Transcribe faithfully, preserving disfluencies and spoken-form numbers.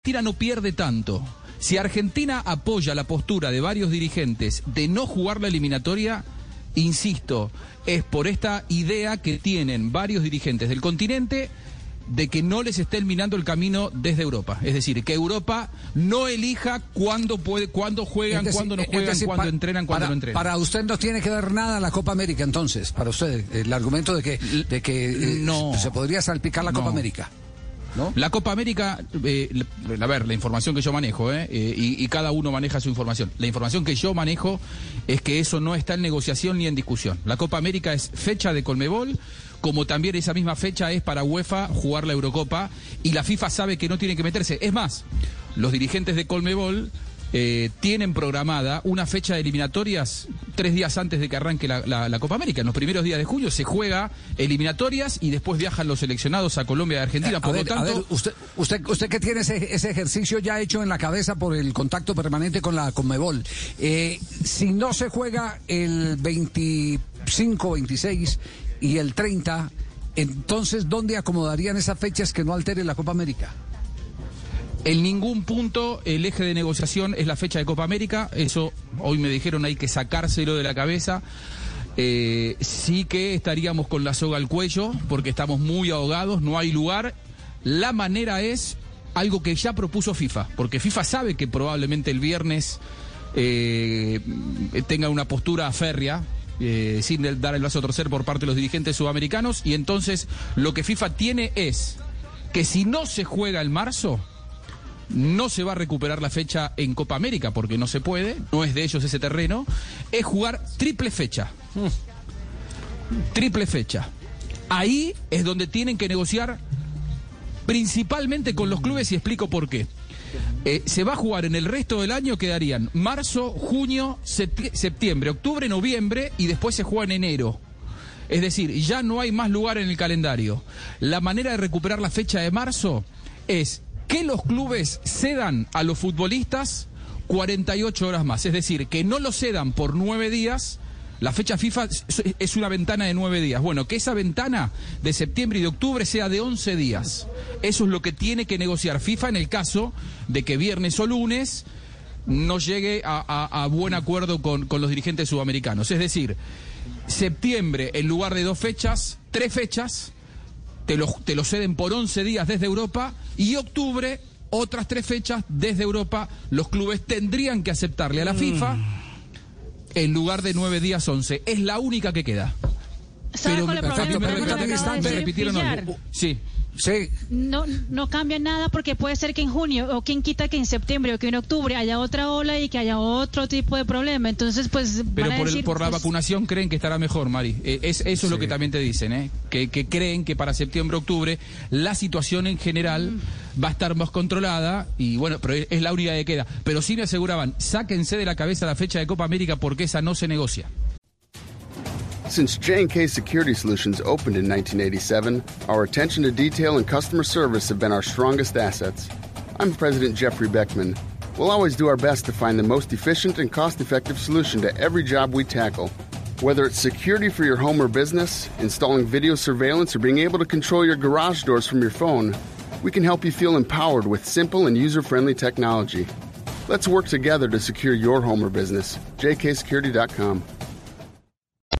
Argentina no pierde tanto. Si Argentina apoya la postura de varios dirigentes de no jugar la eliminatoria, insisto, es por esta idea que tienen varios dirigentes del continente de que no les esté eliminando el camino desde Europa. Es decir, que Europa no elija cuándo puede, cuándo juegan, decir, cuándo no juegan, decir, cuándo pa, entrenan, cuándo para, no entrenan. Para usted no tiene que dar nada a la Copa América, entonces, para usted, el argumento de que, de que eh, no, se podría salpicar la no. Copa América. ¿No? La Copa América, eh, a ver, la información que yo manejo, eh, eh, y, y cada uno maneja su información. La información que yo manejo es que eso no está en negociación ni en discusión. La Copa América es fecha de Conmebol, como también esa misma fecha es para UEFA jugar la Eurocopa, y la FIFA sabe que no tiene que meterse. Es más, los dirigentes de Conmebol eh, tienen programada una fecha de eliminatorias tres días antes de que arranque la, la, la Copa América. En los primeros días de julio se juega eliminatorias y después viajan los seleccionados a Colombia y Argentina. Eh, por ver, lo tanto, ver, usted, usted, usted que tiene ese, ese ejercicio ya hecho en la cabeza por el contacto permanente con la Conmebol, eh, si no se juega el veinticinco, veintiséis y el treinta, entonces ¿dónde acomodarían esas fechas que no altere la Copa América? En ningún punto el eje de negociación es la fecha de Copa América. Eso hoy me dijeron hay que sacárselo de la cabeza. Eh, sí que estaríamos con la soga al cuello porque estamos muy ahogados, no hay lugar. La manera es algo que ya propuso FIFA, porque FIFA sabe que probablemente el viernes eh, tenga una postura férrea, eh, sin dar el brazo a torcer por parte de los dirigentes sudamericanos, y entonces lo que FIFA tiene es que si no se juega el marzo, no se va a recuperar la fecha en Copa América porque no se puede, no es de ellos ese terreno, es jugar triple fecha. Triple fecha. Ahí es donde tienen que negociar principalmente con los clubes y explico por qué. Eh, se va a jugar en el resto del año, quedarían marzo, junio, septi- septiembre, octubre, noviembre y después se juega en enero. Es decir, ya no hay más lugar en el calendario. La manera de recuperar la fecha de marzo es que los clubes cedan a los futbolistas cuarenta y ocho horas más. Es decir, que no lo cedan por nueve días. La fecha FIFA es una ventana de nueve días. Bueno, que esa ventana de septiembre y de octubre sea de once días. Eso es lo que tiene que negociar FIFA en el caso de que viernes o lunes no llegue a, a, a buen acuerdo con, con los dirigentes sudamericanos. Es decir, septiembre en lugar de dos fechas, tres fechas, te lo, te lo ceden por once días desde Europa, y octubre, otras tres fechas desde Europa. Los clubes tendrían que aceptarle a la FIFA en lugar de nueve días, once. Es la única que queda. ¿Sabe cuál es el problema? Me, me, me, me repitieron algo. Sí. Sí. No, no cambia nada porque puede ser que en junio, o quien quita que en septiembre o que en octubre haya otra ola y que haya otro tipo de problema. Entonces, pues. Pero van a por, decir, el, por la pues, vacunación creen que estará mejor, Mari. Eh, es, eso es sí. lo que también te dicen, ¿eh? Que, que creen que para septiembre, octubre, la situación en general mm. va a estar más controlada. Y bueno, pero es, es la única que queda. Pero sí me aseguraban, sáquense de la cabeza la fecha de Copa América porque esa no se negocia. Since J and K Security Solutions opened in nineteen eighty-seven, our attention to detail and customer service have been our strongest assets. I'm President Jeffrey Beckman. We'll always do our best to find the most efficient and cost-effective solution to every job we tackle. Whether it's security for your home or business, installing video surveillance, or being able to control your garage doors from your phone, we can help you feel empowered with simple and user-friendly technology. Let's work together to secure your home or business. J K security dot com.